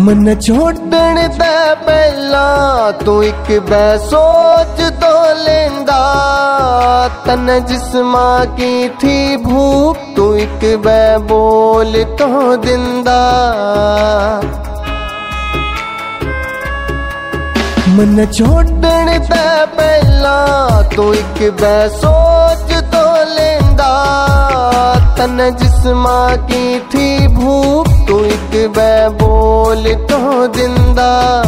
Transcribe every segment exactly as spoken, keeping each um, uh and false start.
मन छोड़न ते पहला तू एक बै सोच तो लेंदा, तन जिस्मा की थी भूख तू एक बै बोल तो दिंदा। मन छोड़न ते पहला तू एक बै सोच तो लेंदा, तन जिस्मा की थी भूख तू एक बै बोल तो दिंदा,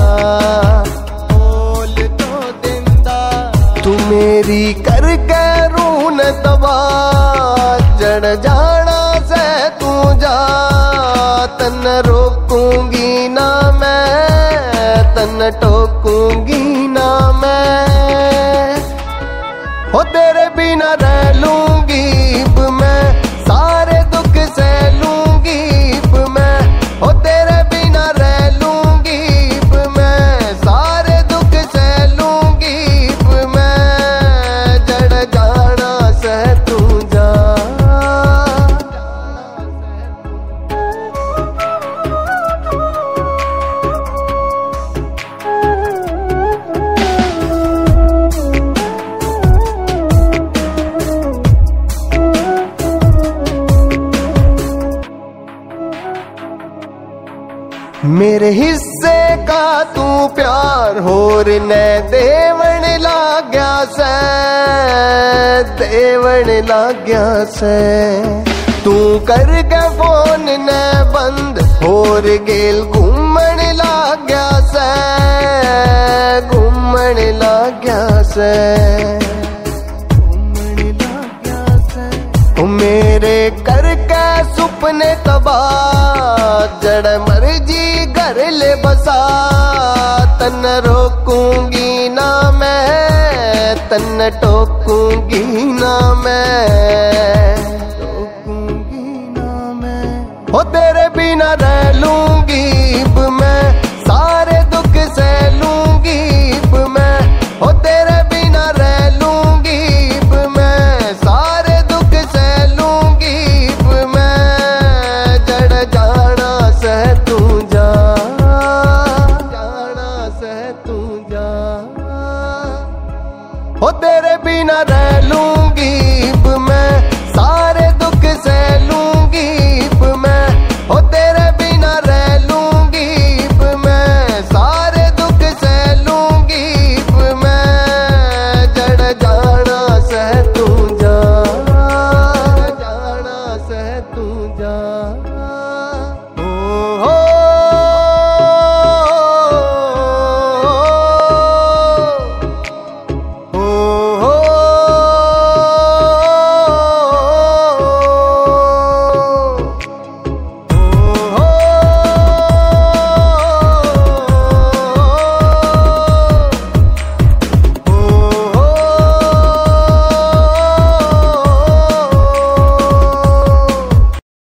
बोल तो दिंदा। तू मेरी कर के रूह न दबा, जड़ जाना से तू जा, तन रोकूंगी ना मैं, तन टोकूंगी ना मैं। हो तेरे बिना रह लूंगी मैं, सारे दुख सह लूंगी मैं। हो तेरे बिना रह लूंगी मैं, सारे दुख सह लूंगी मैं। जड़ जाना सह तू जा। मेरे हिस्से का तू प्यार होर ने देवण लाग्या से, देवण लाग्या से। तू कर के फोन ने बंद होर गेल घूमन लाग्या से, घूमन लाग्या से, घूमन लाग्या से। ओ मेरे कर के सुपने तबाह, जड़ मर्जी घर ले बसा, तन रोकूंगी ना मैं, तन टोकूंगी ना मैं, टोकूंगी ना मैं। हो तेरे बिना रह लूंगी मैं, सारे दुख सह लूंगी मैं। हो तेरे बिना रह लूंगी मैं, सारे दुख सह लूंगी मैं। जड़ जाना सह तू जा, जाना सह तू जा। हो तेरे बिना रह लूं